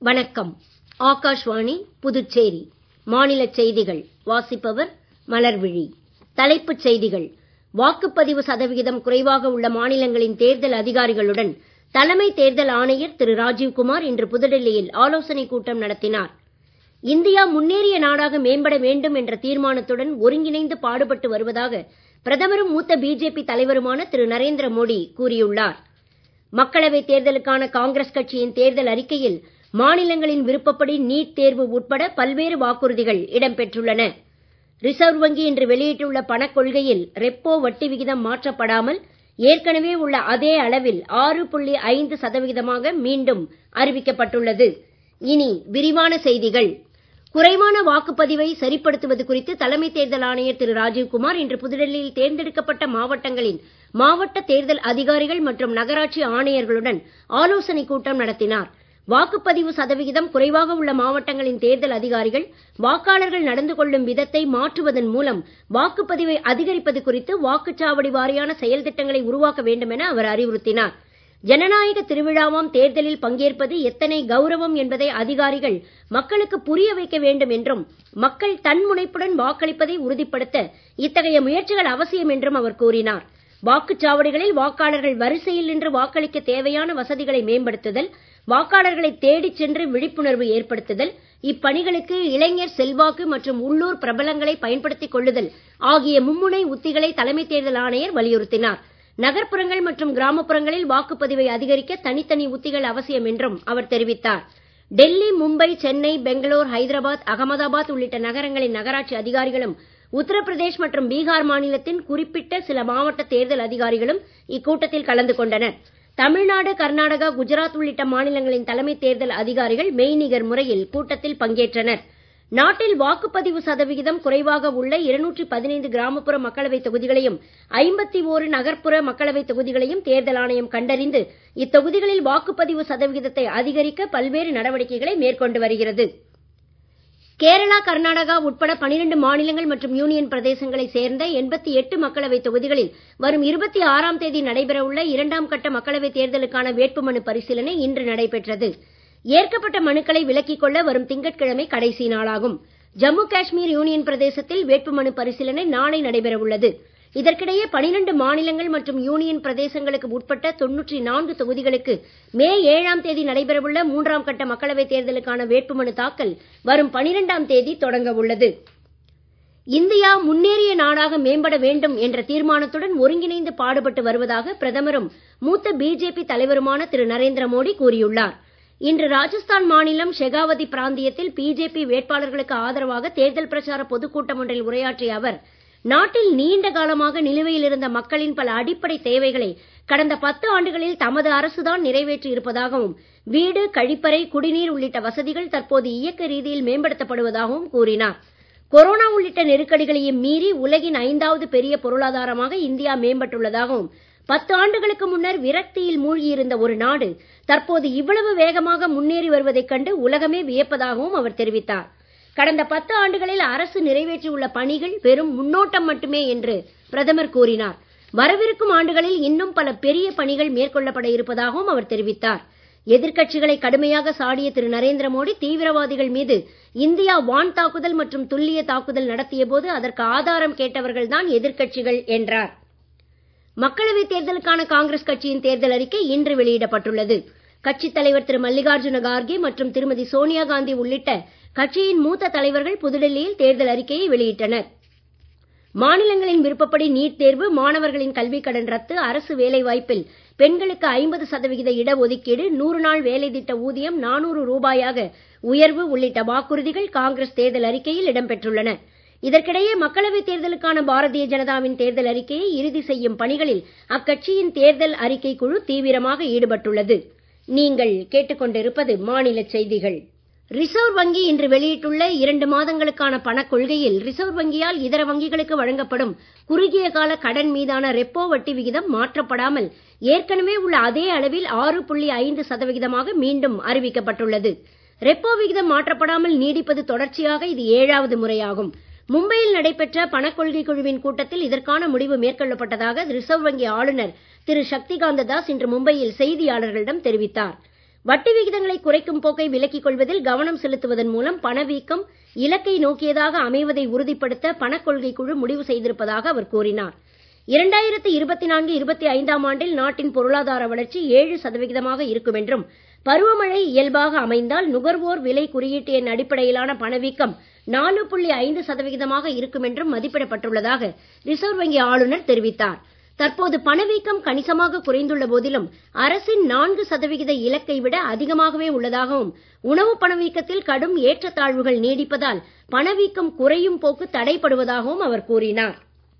வணக்கம். ஆகாஷ்வாணி புதுச்சேரி. மாநிலச் செய்திகள் வாசிப்பவர் மலர்விழி. தலைப்புச் செய்திகள். வாக்குப்பதிவு சதவிகிதம் குறைவாக உள்ள மாநிலங்களின் தேர்தல் அதிகாரிகளுடன் தலைமை தேர்தல் ஆணையர் திரு ராஜீவ்குமார் இன்று புதுடெல்லியில் ஆலோசனைக் கூட்டம் நடத்தினார். இந்தியா முன்னேறிய நாடாக மேம்பட வேண்டும் என்ற தீர்மானத்துடன் ஒருங்கிணைந்து பாடுபட்டு வருவதாக பிரதமரும் மூத்த பிஜேபி தலைவருமான திரு நரேந்திர மோடி கூறியுள்ளார். மக்களவைத் தேர்தலுக்கான காங்கிரஸ் கட்சியின் தேர்தல் அறிக்கையில் மாநிலங்களின் விருப்பப்படி நீட் தேர்வு உட்பட பல்வேறு வாக்குறுதிகள் இடம்பெற்றுள்ளன. ரிசர்வ் வங்கி இன்று வெளியிட்டுள்ள பணக் கொள்கையில் ரெப்போ வட்டி விகிதம் மாற்றப்படாமல் ஏற்கனவே உள்ள அதே அளவில் 6.5% மீண்டும் அறிவிக்கப்பட்டுள்ளது. இனி விரிவான செய்திகள். குறைவான வாக்குப்பதிவை சரிப்படுத்துவது குறித்து தலைமை தேர்தல் ஆணையர் திரு ராஜீவ்குமார் இன்று புதுடெல்லியில் தேர்ந்தெடுக்கப்பட்ட மாவட்டங்களின் மாவட்ட தேர்தல் அதிகாரிகள் மற்றும் நகராட்சி ஆணையர்களுடன் ஆலோசனைக் கூட்டம் நடத்தினார். வாக்குப்பதிவு சதவிகிதம் குறைவாக உள்ள மாவட்டங்களின் தேர்தல் அதிகாரிகள் வாக்காளர்கள் நடந்து கொள்ளும் விதத்தை மாற்றுவதன் மூலம் வாக்குப்பதிவை அதிகரிப்பது குறித்து வாக்குச்சாவடி வாரியான செயல் திட்டங்களை உருவாக்க வேண்டும் என அவர் அறிவுறுத்தினார். ஜனநாயக திருவிழாவாம் தேர்தலில் பங்கேற்பது எத்தனை கௌரவம் என்பதை அதிகாரிகள் மக்களுக்கு புரிய வைக்க வேண்டும் என்றும் மக்கள் தன்முனைப்புடன் வாக்களிப்பதை உறுதிப்படுத்த இத்தகைய முயற்சிகள் அவசியம் என்றும் அவர் கூறினார். வாக்குச்சாவடிகளில் வாக்காளர்கள் வரிசையில் நின்று வாக்களிக்க தேவையான வசதிகளை மேம்படுத்துதல், வாக்காளர்களை தேடிச் சென்று விழிப்புணர்வு ஏற்படுத்துதல், இப்பணிகளுக்கு இளைஞர் செல்வாக்கு மற்றும் உள்ளூர் பிரபலங்களை பயன்படுத்திக் கொள்ளுதல் ஆகிய மும்முனை உத்திகளை தலைமை தேர்தல் ஆணையர் வலியுறுத்தினார். நகர்ப்புறங்கள் மற்றும் கிராமப்புறங்களில் வாக்குப்பதிவை அதிகரிக்க தனித்தனி உத்திகள் அவசியம் என்றும் அவர் தெரிவித்தார். டெல்லி, மும்பை, சென்னை, பெங்களூர், ஹைதராபாத், அகமதாபாத் உள்ளிட்ட நகரங்களின் நகராட்சி அதிகாரிகளும் உத்தரப்பிரதேஷ் மற்றும் பீகார் மாநிலத்தின் குறிப்பிட்ட சில மாவட்ட தேர்தல் அதிகாரிகளும் இக்கூட்டத்தில் கலந்து கொண்டனர். தமிழ்நாடு, கர்நாடகா, குஜராத் உள்ளிட்ட மாநிலங்களின் தலைமை தேர்தல் அதிகாரிகள் மெய்நிகர் முறையில் கூட்டத்தில் பங்கேற்றனர். நாட்டில் வாக்குப்பதிவு சதவிகிதம் குறைவாக உள்ள 215 கிராமப்புற மக்களவைத் தொகுதிகளையும் 51 நகர்ப்புற மக்களவைத் தொகுதிகளையும் தேர்தல் ஆணையம் கண்டறிந்து இத்தொகுதிகளில் வாக்குப்பதிவு சதவிகிதத்தை அதிகரிக்க பல்வேறு நடவடிக்கைகளை மேற்கொண்டு வருகிறது. கேரளா, கர்நாடகா உட்பட 12 மாநிலங்கள் மற்றும் யூனியன் பிரதேசங்களைச் சேர்ந்த 88 மக்களவைத் தொகுதிகளில் வரும் 26ஆம் தேதி நடைபெறவுள்ள 2ஆம் கட்ட மக்களவைத் தேர்தலுக்கான வேட்புமனு பரிசீலனை இன்று நடைபெற்றது. ஏற்கப்பட்ட மனுக்களை விலக்கிக் கொள்ள வரும் திங்கட்கிழமை கடைசி நாளாகும். ஜம்மு காஷ்மீர் யூனியன் பிரதேசத்தில் வேட்புமனு பரிசீலனை நாளை நடைபெறவுள்ளது. இதற்கிடையே 12 மாநிலங்கள் மற்றும் யூனியன் பிரதேசங்களுக்கு உட்பட்ட 94 தொகுதிகளுக்கு மே 7ஆம் தேதி நடைபெறவுள்ள 3ஆம் கட்ட மக்களவைத் தேர்தலுக்கான வேட்புமனு தாக்கல் வரும் 12ஆம் தேதி தொடங்க உள்ளது. இந்தியா முன்னேறிய நாடாக மேம்பட வேண்டும் என்ற தீர்மானத்துடன் ஒருங்கிணைந்து பாடுபட்டு வருவதாக பிரதமரும் மூத்த பிஜேபி தலைவருமான திரு நரேந்திர மோடி கூறியுள்ளார். இன்று ராஜஸ்தான் மாநிலம் ஷெகாவதி பிராந்தியத்தில் பிஜேபி வேட்பாளர்களுக்கு ஆதரவாக தேர்தல் பிரச்சார பொதுக்கூட்டம் ஒன்றில் உரையாற்றிய அவர், நாட்டில் நீண்ட காலமாக நிலுவையில் இருந்த மக்களின் பல அடிப்படை தேவைகளை கடந்த 10 ஆண்டுகளில் தமது அரசுதான் நிறைவேற்றி இருப்பதாகவும், வீடு, கழிப்பறை, குடிநீர் உள்ளிட்ட வசதிகள் தற்போது இயக்க ரீதியில் மேம்படுத்தப்படுவதாகவும் கூறினார். கொரோனா உள்ளிட்ட நெருக்கடிகளையும் மீறி உலகின் 5வது பெரிய பொருளாதாரமாக இந்தியா மேம்பட்டுள்ளதாகவும், 10 ஆண்டுகளுக்கு முன்னர் விரக்தியில் மூழ்கியிருந்த ஒரு நாடு தற்போது இவ்வளவு வேகமாக முன்னேறி வருவதைக் கண்டு உலகமே வியப்பதாகவும் அவர் தெரிவித்தார். கடந்த 10 ஆண்டுகளில் அரசு நிறைவேற்றியுள்ள பணிகள் வெறும் முன்னோட்டம் மட்டுமே என்று பிரதமர் கூறினார். வரவிருக்கும் ஆண்டுகளில் இன்னும் பல பெரிய பணிகள் மேற்கொள்ளப்பட இருப்பதாகவும் அவர் தெரிவித்தார். எதிர்க்கட்சிகளை கடுமையாக சாடிய திரு நரேந்திர மோடி, தீவிரவாதிகள் மீது இந்தியா வான் தாக்குதல் மற்றும் துல்லிய தாக்குதல் நடத்திய போது அதற்கு ஆதாரம் கேட்டவர்கள்தான் எதிர்க்கட்சிகள் என்றார். மக்களவைத் தேர்தலுக்கான காங்கிரஸ் கட்சியின் தேர்தல் அறிக்கை இன்று வெளியிடப்பட்டுள்ளது. கட்சித் தலைவர் திரு மல்லிகார்ஜுன கார்கே மற்றும் திருமதி சோனியா காந்தி உள்ளிட்ட கட்சியின் மூத்த தலைவர்கள் புதுடெல்லியில் தேர்தல் அறிக்கையை வெளியிட்டனர். மாநிலங்களின் விருப்பப்படி நீட் தேர்வு, மாணவர்களின் கல்விக் கடன் ரத்து, அரசு வேலைவாய்ப்பில் பெண்களுக்கு 50% இடஒதுக்கீடு, 100 நாள் வேலை திட்ட ஊதியம் 400 ரூபாயாக உயர்வு உள்ளிட்ட வாக்குறுதிகள் காங்கிரஸ் தேர்தல் அறிக்கையில் இடம்பெற்றுள்ளன. இதற்கிடையே மக்களவைத் தேர்தலுக்கான பாரதிய ஜனதாவின் தேர்தல் அறிக்கையை இறுதி செய்யும் பணிகளில் அக்கட்சியின் தேர்தல் அறிக்கை குழு தீவிரமாக ஈடுபட்டுள்ளது. நீங்கள் கேட்டுக்கொண்டிருப்பது மாநிலச் செய்திகள். ரிசர்வ் வங்கி இன்று வெளியிட்டுள்ள 2 மாதங்களுக்கான பணக் கொள்கையில் ரிசர்வ் வங்கியால் இதர வங்கிகளுக்கு வழங்கப்படும் குறுகிய கால கடன் மீதான ரெப்போ வட்டி விகிதம் மாற்றப்படாமல் ஏற்கனவே உள்ள அதே அளவில் 6.5% மீண்டும் அறிவிக்கப்பட்டுள்ளது. ரெப்போ விகிதம் மாற்றப்படாமல் நீடிப்பது தொடர்ச்சியாக இது 7வது முறையாகும். மும்பையில் நடைபெற்ற பணக்கொள்கை குழுவின் கூட்டத்தில் இதற்கான முடிவு மேற்கொள்ளப்பட்டதாக ரிசர்வ் வங்கி ஆளுநர் திரு சக்திகாந்த தாஸ் இன்று மும்பையில் செய்தியாளர்களிடம் தெரிவித்தார். வட்டி விகிதங்களை குறைக்கும் போக்கை விலக்கிக் கொள்வதில் கவனம் செலுத்துவதன் மூலம் பணவீக்கம் இலக்கை நோக்கியதாக அமைவதை உறுதிப்படுத்த பணக்கொள்கை குழு முடிவு செய்திருப்பதாக அவர் கூறினார். 2024-25 ஆண்டில் நாட்டின் பொருளாதார வளர்ச்சி 7% இருக்கும் என்றும், பருவமழை இயல்பாக அமைந்தால் நுகர்வோர் விலை குறியீட்டு எண் அடிப்படையிலான பணவீக்கம் 4.5% இருக்கும் என்றும் மதிப்பிடப்பட்டுள்ளதாக ரிசர்வ் வங்கி ஆளுநர் தெரிவித்தார். தற்போது பணவீக்கம் கணிசமாக குறைந்துள்ள போதிலும் அரசின் 4% இலக்கை விட அதிகமாகவே உள்ளதாகவும், உணவு பணவீக்கத்தில் கடும் ஏற்றத்தாழ்வுகள் நீடிப்பதால் பணவீக்கம் குறையும் போக்கு தடைப்படுவதாகவும் அவர் கூறினார்.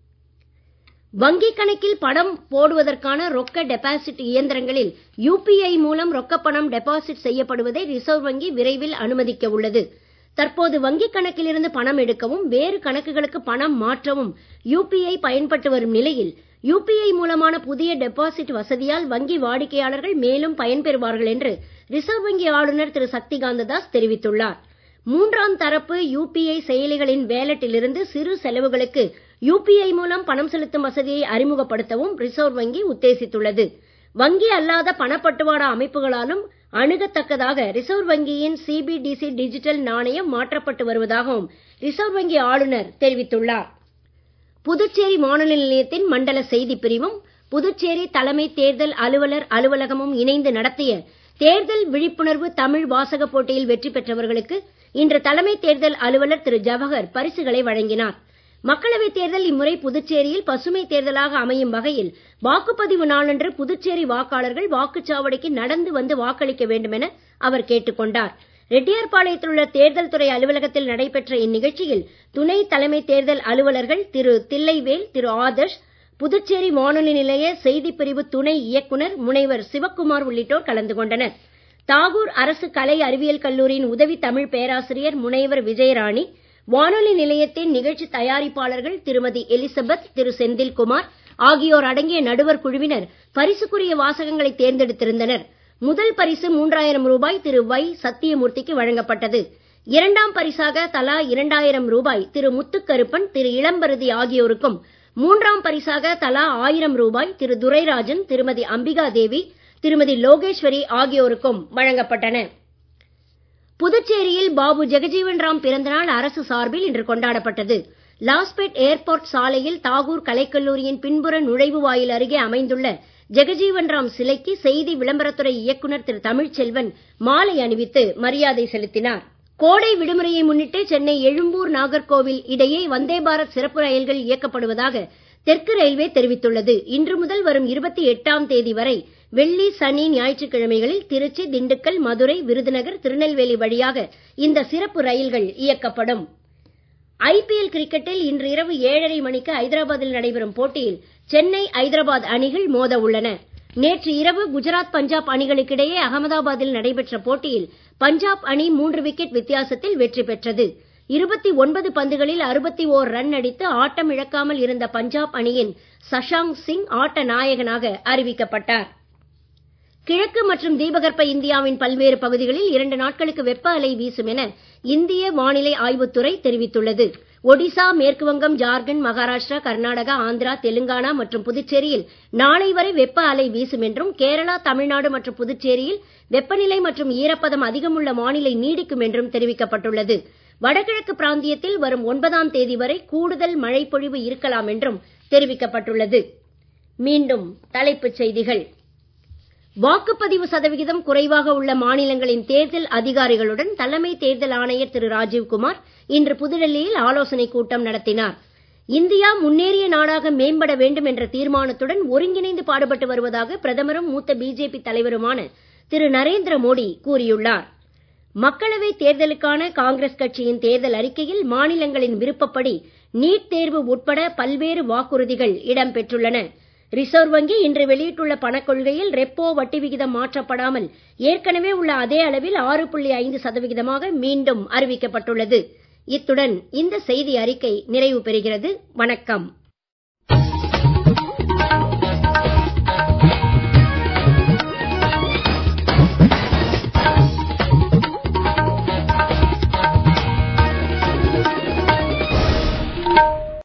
வங்கிக் கணக்கில் பணம் போடுவதற்கான ரொக்க டெபாசிட் இயந்திரங்களில் UPI மூலம் ரொக்கப்பணம் டெபாசிட் செய்யப்படுவதை ரிசர்வ் வங்கி விரைவில் அனுமதிக்க உள்ளது. தற்போது வங்கிக் கணக்கிலிருந்து பணம் எடுக்கவும் வேறு கணக்குகளுக்கு பணம் மாற்றவும் UPI பயன்பட்டு வரும் நிலையில் UPI மூலமான புதிய டெபாசிட் வசதியால் வங்கி வாடிக்கையாளர்கள் மேலும் பயன்பெறுவார்கள் என்று ரிசர்வ் வங்கி ஆளுநர் திரு சக்திகாந்த தாஸ் தெரிவித்துள்ளார். 3ஆம் தரப்பு UPI செயலிகளின் வேலட்டிலிருந்து சிறு செலவுகளுக்கு UPI மூலம் பணம் செலுத்தும் வசதியை அறிமுகப்படுத்தவும் ரிசர்வ் வங்கி உத்தேசித்துள்ளது. வங்கி அல்லாத பணப்பட்டுவாடா அமைப்புகளாலும் அணுகத்தக்கதாக ரிசர்வ் வங்கியின் CBDC டிஜிட்டல் நாணயம் மாற்றப்பட்டு வருவதாகவும் ரிசர்வ் வங்கி ஆளுநர் தெரிவித்துள்ளார். புதுச்சேரி வானொலி நிலையத்தின் மண்டல செய்திப் பிரிவும் புதுச்சேரி தலைமை தேர்தல் அலுவலர் அலுவலகமும் இணைந்து நடத்திய தேர்தல் விழிப்புணர்வு தமிழ் வாசக போட்டியில் வெற்றி பெற்றவர்களுக்கு இன்று தலைமை தேர்தல் அலுவலர் திரு ஜவஹர் பரிசுகளை வழங்கினார். மக்களவைத் தேர்தல் இம்முறை புதுச்சேரியில் பசுமை தேர்தலாக அமையும் வகையில் வாக்குப்பதிவு நாளன்று புதுச்சேரி வாக்காளர்கள் வாக்குச்சாவடிக்கு நடந்து வந்து வாக்களிக்க வேண்டும் என அவர் கேட்டுக் கொண்டார். ரெட்டியார்பாளையத்தில் உள்ள தேர்தல் துறை அலுவலகத்தில் நடைபெற்ற இந்நிகழ்ச்சியில் துணை தலைமை தேர்தல் அலுவலர்கள் திரு தில்லைவேல், திரு ஆதர்ஷ், புதுச்சேரி வானொலி நிலைய செய்திப்பிரிவு துணை இயக்குனர் முனைவர் சிவக்குமார் உள்ளிட்டோர் கலந்து கொண்டனர். தாகூர் அரசு கலை அறிவியல் கல்லூரியின் உதவி தமிழ் பேராசிரியர் முனைவர் விஜயராணி, வானொலி நிலையத்தின் நிகழ்ச்சி தயாரிப்பாளர்கள் திருமதி எலிசபெத், திரு செந்தில்குமார் ஆகியோர் அடங்கிய நடுவர் குழுவினர் பரிசுக்குரிய வாசகங்களை தேர்ந்தெடுத்திருந்தனர். முதல் பரிசு 3000 ரூபாய் திரு வை சத்தியமூர்த்திக்கு வழங்கப்பட்டது. 2ஆம் பரிசாக தலா 2000 ரூபாய் திரு முத்துக்கருப்பன், திரு இளம்பருதி ஆகியோருக்கும், 3ஆம் பரிசாக தலா 1000 ரூபாய் திரு துரைராஜன், திருமதி அம்பிகா தேவி, திருமதி லோகேஸ்வரி ஆகியோருக்கும் வழங்கப்பட்டன. புதுச்சேரியில் பாபு ஜெகஜீவன் ராம் பிறந்தநாள் அரசு சார்பில் இன்று கொண்டாடப்பட்டது. லாஸ்பேட் ஏர்போர்ட் சாலையில் தாகூர் கலைக்கல்லூரியின் பின்புற நுழைவு வாயில் அருகே அமைந்துள்ள ஜெகஜீவன் ராம் சிலைக்கு செய்தி விளம்பரத்துறை இயக்குனர் திரு தமிழ்ச்செல்வன் மாலை அணிவித்து மரியாதை செலுத்தினார். கோடை விடுமுறையை முன்னிட்டு சென்னை எழும்பூர் நாகர்கோவில் இடையே வந்தே பாரத் சிறப்பு ரயில்கள் இயக்கப்படுவதாக தெற்கு ரயில்வே தெரிவித்துள்ளது. இன்று முதல் வரும் 28ஆம் தேதி வரை வெள்ளி, சனி, ஞாயிற்றுக்கிழமைகளில் திருச்சி, திண்டுக்கல், மதுரை, விருதுநகர், திருநெல்வேலி வழியாக இந்த சிறப்பு ரயில்கள் இயக்கப்படும். IPL கிரிக்கெட்டில் இன்று இரவு 7:30 மணிக்கு ஐதராபாத்தில் நடைபெறும் போட்டியில் சென்னை, ஐதராபாத் அணிகள் மோத உள்ளன. நேற்று இரவு குஜராத், பஞ்சாப் அணிகளுக்கிடையே அகமதாபாத்தில் நடைபெற்ற போட்டியில் பஞ்சாப் அணி 3 விக்கெட் வித்தியாசத்தில் வெற்றி பெற்றது. 29 பந்துகளில் 61 ரன் அடித்து ஆட்டம் இழக்காமல் இருந்த பஞ்சாப் அணியின் சஷாங்க் சிங் ஆட்ட நாயகனாக அறிவிக்கப்பட்டார். கிழக்கு மற்றும் தீபகற்ப இந்தியாவின் பல்வேறு பகுதிகளில் 2 நாட்களுக்கு வெப்ப அலை வீசும் என இந்திய வானிலை ஆய்வுத்துறை தெரிவித்துள்ளது. ஒடிசா, மேற்கு வங்கம், ஜார்க்கண்ட், மகாராஷ்டிரா, கர்நாடகா, ஆந்திரா, தெலுங்கானா மற்றும் புதுச்சேரியில் நாளை வரை வெப்ப அலை வீசும் என்றும், கேரளா, தமிழ்நாடு மற்றும் புதுச்சேரியில் வெப்பநிலை மற்றும் ஈரப்பதம் அதிகமுள்ள வானிலை நீடிக்கும் என்றும் தெரிவிக்கப்பட்டுள்ளது. வடகிழக்கு பிராந்தியத்தில் வரும் 9ஆம் தேதி வரை கூடுதல் மழைப்பொழிவு இருக்கலாம் என்றும் தெரிவிக்கப்பட்டுள்ளது. மீண்டும் தலைப்புச் செய்திகள். வாக்குப்பதிவு சதவிகிதம் குறைவாக உள்ள மாநிலங்களின் தேர்தல் அதிகாரிகளுடன் தலைமை தேர்தல் ஆணையர் திரு ராஜீவ்குமார் இன்று புதுடெல்லியில் ஆலோசனைக் கூட்டம் நடத்தினார். இந்தியா முன்னேறிய நாடாக மேம்பட வேண்டும் என்ற தீர்மானத்துடன் ஒருங்கிணைந்து பாடுபட்டு வருவதாக பிரதமரும் மூத்த பிஜேபி தலைவருமான திரு நரேந்திர மோடி கூறியுள்ளார். மக்களவைத் தேர்தலுக்கான காங்கிரஸ் கட்சியின் தேர்தல் அறிக்கையில் மாநிலங்களின் விருப்பப்படி நீட் தேர்வு உட்பட பல்வேறு வாக்குறுதிகள் இடம்பெற்றுள்ளன. ரிசர்வ் வங்கி இன்று வெளியிட்டுள்ள பணக்கொள்கையில் ரெப்போ வட்டி விகிதம் மாற்றப்படாமல் ஏற்கனவே உள்ள அதே அளவில் 6.5% மீண்டும் அறிவிக்கப்பட்டுள்ளது. இத்துடன் இந்த செய்தி அறிக்கை நிறைவு பெறுகிறது. வணக்கம்.